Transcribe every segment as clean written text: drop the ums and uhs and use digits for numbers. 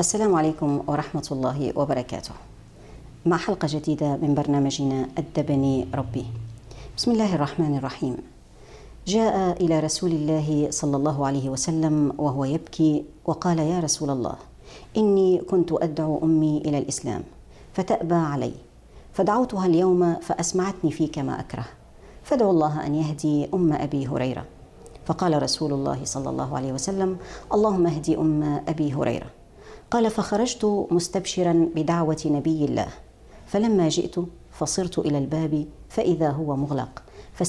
السلام عليكم ورحمة الله وبركاته. مع حلقة جديدة من برنامجنا أدبني ربي. بسم الله الرحمن الرحيم. جاء إلى رسول الله صلى الله عليه وسلم وهو يبكي وقال: يا رسول الله، إني كنت أدعو أمي إلى الإسلام فتأبى علي، فدعوتها اليوم فأسمعتني فيك ما أكره، فادعو الله أن يهدي أم أبي هريرة. فقال رسول الله صلى الله عليه وسلم: اللهم اهدي أم أبي هريرة. قال: فخرجت مستبشرا بدعوة نبي الله، فلما جئت فصرت إلى الباب فإذا هو مغلق،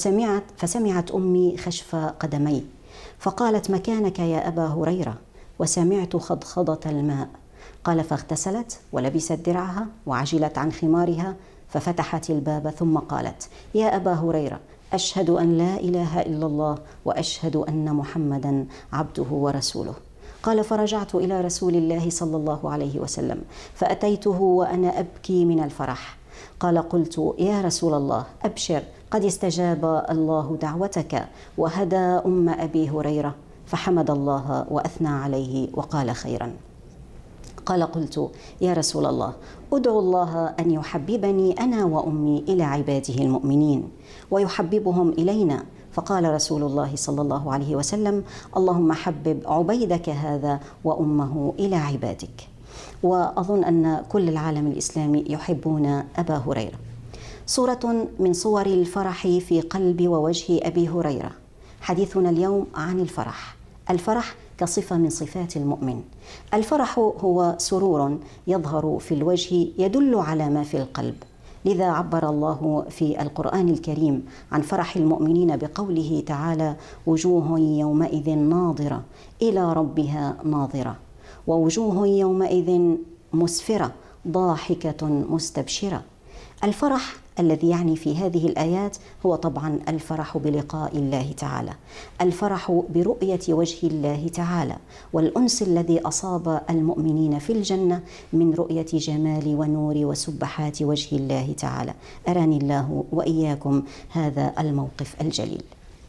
فسمعت أمي خشف قدمي، فقالت: مكانك يا أبا هريرة، وسمعت خضخضة الماء. قال: فاغتسلت ولبست درعها وعجلت عن خمارها، ففتحت الباب ثم قالت: يا أبا هريرة، أشهد أن لا إله إلا الله وأشهد أن محمدا عبده ورسوله. قال: فرجعت إلى رسول الله صلى الله عليه وسلم فأتيته وأنا أبكي من الفرح. قال: قلت: يا رسول الله، أبشر، قد استجاب الله دعوتك وهدى أم أبي هريرة. فحمد الله وأثنى عليه وقال: خيرا. قال: قلت: يا رسول الله، أدعو الله أن يحببني أنا وأمي إلى عباده المؤمنين ويحببهم إلينا. فقال رسول الله صلى الله عليه وسلم: اللهم حبب عبيدك هذا وأمه إلى عبادك. وأظن أن كل العالم الإسلامي يحبون أبا هريرة. صورة من صور الفرح في قلب ووجه أبي هريرة. حديثنا اليوم عن الفرح. الفرح كصفة من صفات المؤمن. الفرح هو سرور يظهر في الوجه يدل على ما في القلب. لذا عبر الله في القرآن الكريم عن فرح المؤمنين بقوله تعالى: وجوه يومئذ ناظرة إلى ربها ناظرة، ووجوه يومئذ مسفرة ضاحكة مستبشرة. الفرح الذي يعني في هذه الآيات هو طبعا الفرح بلقاء الله تعالى، الفرح برؤية وجه الله تعالى، والأنس الذي أصاب المؤمنين في الجنة من رؤية جمال ونور وسبحات وجه الله تعالى. أراني الله وإياكم هذا الموقف الجليل.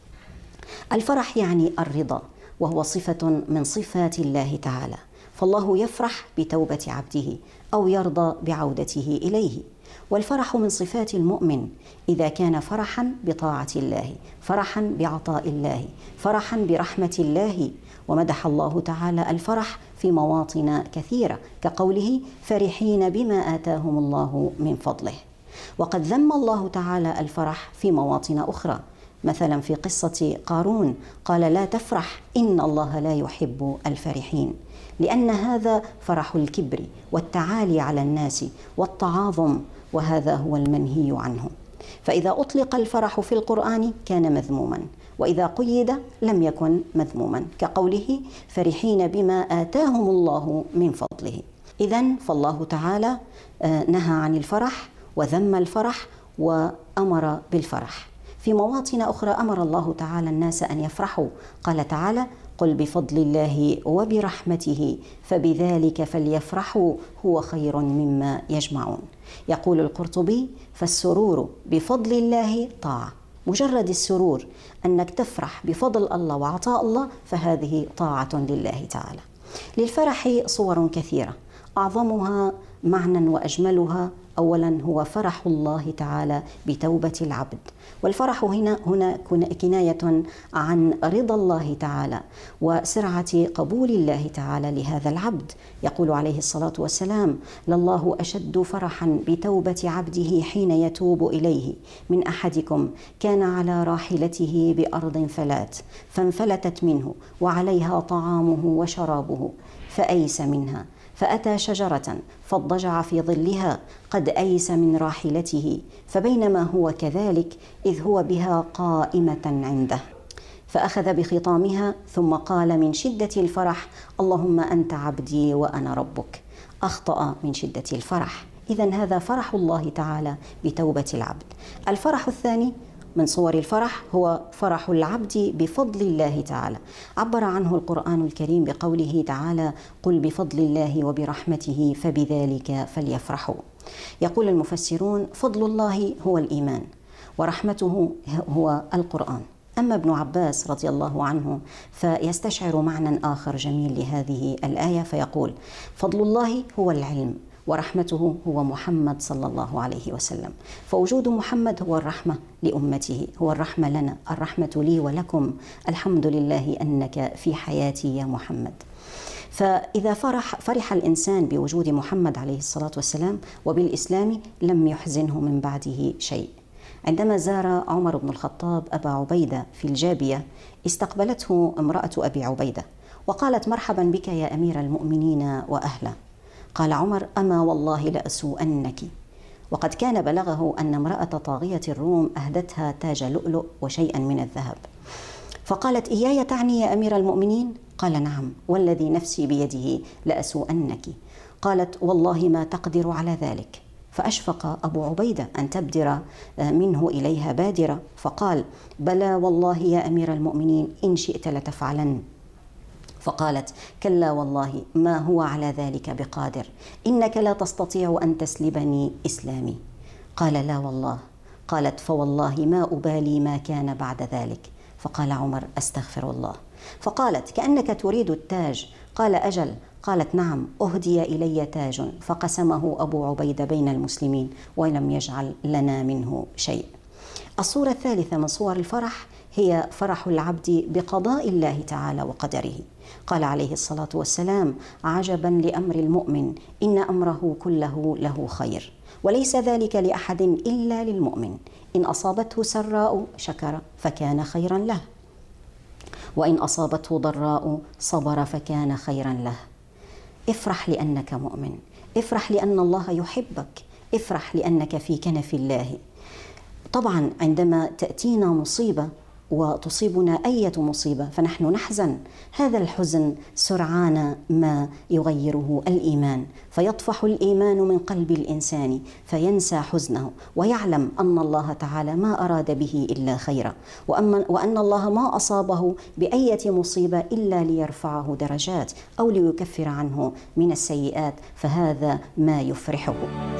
الفرح يعني الرضا، وهو صفة من صفات الله تعالى، فالله يفرح بتوبة عبده أو يرضى بعودته إليه. والفرح من صفات المؤمن إذا كان فرحا بطاعة الله، فرحا بعطاء الله، فرحا برحمة الله. ومدح الله تعالى الفرح في مواطن كثيرة كقوله: فرحين بما آتاهم الله من فضله. وقد ذم الله تعالى الفرح في مواطن أخرى، مثلا في قصة قارون قال: لا تفرح إن الله لا يحب الفرحين، لأن هذا فرح الكبر والتعالي على الناس والتعاظم، وهذا هو المنهي عنه. فإذا أطلق الفرح في القرآن كان مذموما، وإذا قيد لم يكن مذموما، كقوله: فرحين بما آتاهم الله من فضله. إذن فالله تعالى نهى عن الفرح وذم الفرح وأمر بالفرح. في مواطن أخرى أمر الله تعالى الناس أن يفرحوا. قال تعالى: قل بفضل الله وبرحمته فبذلك فليفرحوا هو خير مما يجمعون. يقول القرطبي: فالسرور بفضل الله طاعة. مجرد السرور أنك تفرح بفضل الله وعطاء الله فهذه طاعة لله تعالى. للفرح صور كثيرة، أعظمها معنى وأجملها أولا هو فرح الله تعالى بتوبة العبد. والفرح هنا كناية عن رضا الله تعالى وسرعة قبول الله تعالى لهذا العبد. يقول عليه الصلاة والسلام: لله أشد فرحا بتوبة عبده حين يتوب إليه من أحدكم كان على راحلته بأرض فلات فانفلتت منه وعليها طعامه وشرابه فأيس منها، فأتى شجرة فاضطجع في ظلها قد أيس من راحلته، فبينما هو كذلك إذ هو بها قائمة عنده، فأخذ بخطامها ثم قال من شدة الفرح: اللهم أنت عبدي وأنا ربك. أخطأ من شدة الفرح. إذن هذا فرح الله تعالى بتوبة العبد. الفرح الثاني من صور الفرح هو فرح العبد بفضل الله تعالى. عبر عنه القرآن الكريم بقوله تعالى: قل بفضل الله وبرحمته فبذلك فليفرحوا. يقول المفسرون: فضل الله هو الإيمان، ورحمته هو القرآن، أما ابن عباس رضي الله عنه فيستشعر معنى آخر جميل لهذه الآية فيقول: فضل الله هو العلم ورحمته هو محمد صلى الله عليه وسلم. فوجود محمد هو الرحمة لأمته، هو الرحمة لنا، الرحمة لي ولكم، الحمد لله أنك في حياتي يا محمد. فإذا فرح الإنسان بوجود محمد عليه الصلاة والسلام وبالإسلام لم يحزنه من بعده شيء. عندما زار عمر بن الخطاب أبا عبيدة في الجابية استقبلته امرأة أبي عبيدة وقالت: مرحبا بك يا أمير المؤمنين وأهلا. قال عمر: أما والله لأسوءنك. وقد كان بلغه أن امرأة طاغية الروم أهدتها تاج لؤلؤ وشيئا من الذهب. فقالت: إياي تعني يا أمير المؤمنين؟ قال: نعم والذي نفسي بيده لأسوءنك. قالت: والله ما تقدر على ذلك. فأشفق أبو عبيدة أن تبدر منه إليها بادرة، فقال: بلى والله يا أمير المؤمنين إن شئت لتفعلن. فقالت: كلا والله ما هو على ذلك بقادر، إنك لا تستطيع أن تسلبني إسلامي. قال: لا والله. قالت: فوالله ما أبالي ما كان بعد ذلك. فقال عمر: أستغفر الله. فقالت: كأنك تريد التاج. قال: أجل. قالت: نعم، أهدي إلي تاج فقسمه أبو عبيدة بين المسلمين ولم يجعل لنا منه شيء. الصورة الثالثة من صور الفرح هي فرح العبد بقضاء الله تعالى وقدره. قال عليه الصلاة والسلام: عجبا لأمر المؤمن إن أمره كله له خير، وليس ذلك لأحد إلا للمؤمن، إن أصابته سراء شكر فكان خيرا له، وإن أصابته ضراء صبر فكان خيرا له. افرح لأنك مؤمن، افرح لأن الله يحبك، افرح لأنك في كنف الله. طبعا عندما تأتينا مصيبة وتصيبنا أي مصيبة فنحن نحزن، هذا الحزن سرعان ما يغيره الإيمان، فيطفح الإيمان من قلب الإنسان فينسى حزنه ويعلم أن الله تعالى ما أراد به إلا خيرا، وأن الله ما أصابه بأية مصيبة إلا ليرفعه درجات أو ليكفر عنه من السيئات، فهذا ما يفرحه.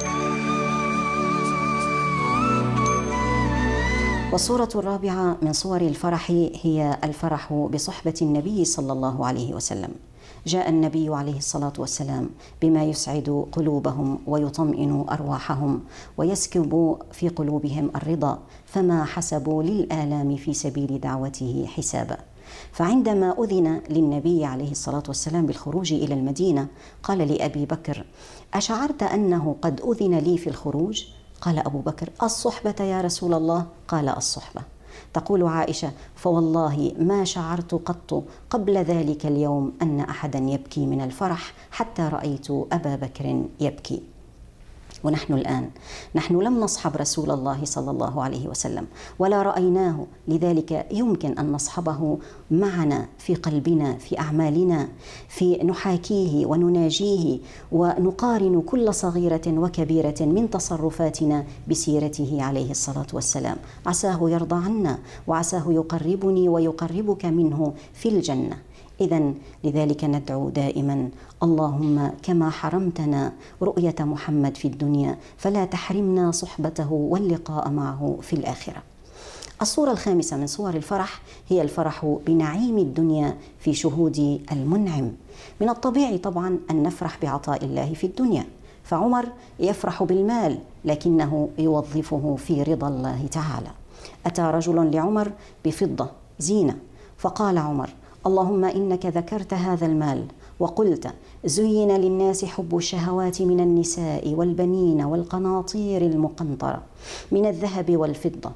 والصورة الرابعة من صور الفرح هي الفرح بصحبة النبي صلى الله عليه وسلم. جاء النبي عليه الصلاة والسلام بما يسعد قلوبهم ويطمئن أرواحهم ويسكب في قلوبهم الرضا، فما حسبوا للآلام في سبيل دعوته حسابا. فعندما أذن للنبي عليه الصلاة والسلام بالخروج إلى المدينة قال لأبي بكر: أشعرت أنه قد أذن لي في الخروج؟ قال أبو بكر: الصحبة يا رسول الله. قال: الصحبة. تقول عائشة: فوالله ما شعرت قط قبل ذلك اليوم أن أحدا يبكي من الفرح حتى رأيت أبا بكر يبكي. ونحن الآن نحن لم نصحب رسول الله صلى الله عليه وسلم ولا رأيناه، لذلك يمكن أن نصحبه معنا في قلبنا، في أعمالنا، في نحاكيه ونناجيه ونقارن كل صغيرة وكبيرة من تصرفاتنا بسيرته عليه الصلاة والسلام. عساه يرضى عنا وعساه يقربني ويقربك منه في الجنة. إذن لذلك ندعو دائما: اللهم كما حرمتنا رؤية محمد في الدنيا فلا تحرمنا صحبته واللقاء معه في الآخرة. الصورة الخامسة من صور الفرح هي الفرح بنعيم الدنيا في شهود المنعم. من الطبيعي طبعا أن نفرح بعطاء الله في الدنيا، فعمر يفرح بالمال لكنه يوظفه في رضا الله تعالى. أتى رجل لعمر بفضة زينة فقال عمر: اللهم إنك ذكرت هذا المال وقلت: زين للناس حب الشهوات من النساء والبنين والقناطير المقنطرة من الذهب والفضة،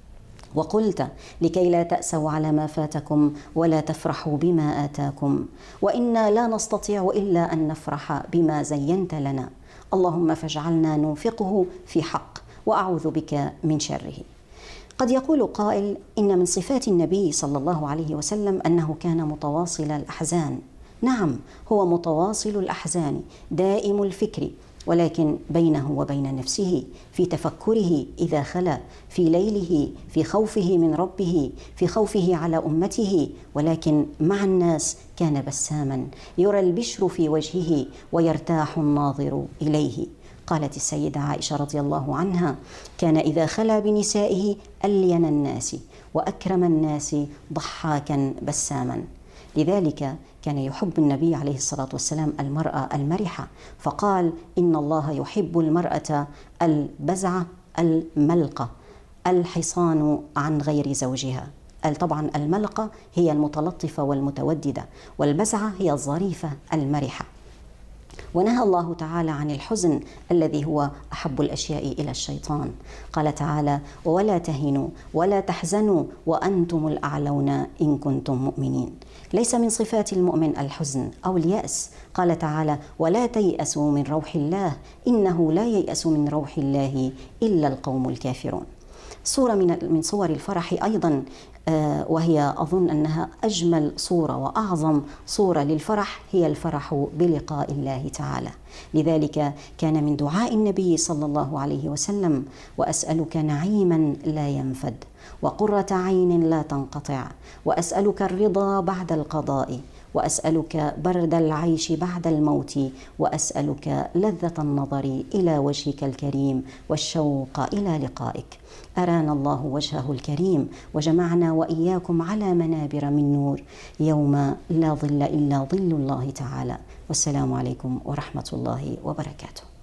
وقلت: لكي لا تأسوا على ما فاتكم ولا تفرحوا بما آتاكم، وإنا لا نستطيع إلا أن نفرح بما زينت لنا، اللهم فاجعلنا ننفقه في حق وأعوذ بك من شره. قد يقول قائل: إن من صفات النبي صلى الله عليه وسلم أنه كان متواصل الأحزان. نعم، هو متواصل الأحزان دائم الفكر، ولكن بينه وبين نفسه، في تفكره إذا خلا، في ليله، في خوفه من ربه، في خوفه على أمته، ولكن مع الناس كان بساما يرى البشر في وجهه ويرتاح الناظر إليه. قالت السيدة عائشة رضي الله عنها: كان إذا خلا بنسائه ألين الناس، وأكرم الناس ضحاكا بساما. لذلك كان يحب النبي عليه الصلاة والسلام المرأة المرحة، فقال: إن الله يحب المرأة البزعة الملقة الحصان عن غير زوجها. طبعا الملقة هي المتلطفة والمتوددة، والبزعة هي الظريفة المرحة. ونهى الله تعالى عن الحزن الذي هو أحب الأشياء إلى الشيطان. قال تعالى: ولا تهنوا ولا تحزنوا وأنتم الأعلون إن كنتم مؤمنين. ليس من صفات المؤمن الحزن أو اليأس. قال تعالى: ولا تيأسوا من روح الله إنه لا ييأس من روح الله إلا القوم الكافرون. صورة من صور الفرح أيضا، وهي أظن أنها أجمل صورة وأعظم صورة للفرح، هي الفرح بلقاء الله تعالى. لذلك كان من دعاء النبي صلى الله عليه وسلم: وأسألك نعيما لا ينفد، وقرة عين لا تنقطع، وأسألك الرضا بعد القضاء، وأسألك برد العيش بعد الموت، وأسألك لذة النظر إلى وجهك الكريم والشوق إلى لقائك. أرانا الله وجهه الكريم وجمعنا وإياكم على منابر من نور يوم لا ظل إلا ظل الله تعالى. والسلام عليكم ورحمة الله وبركاته.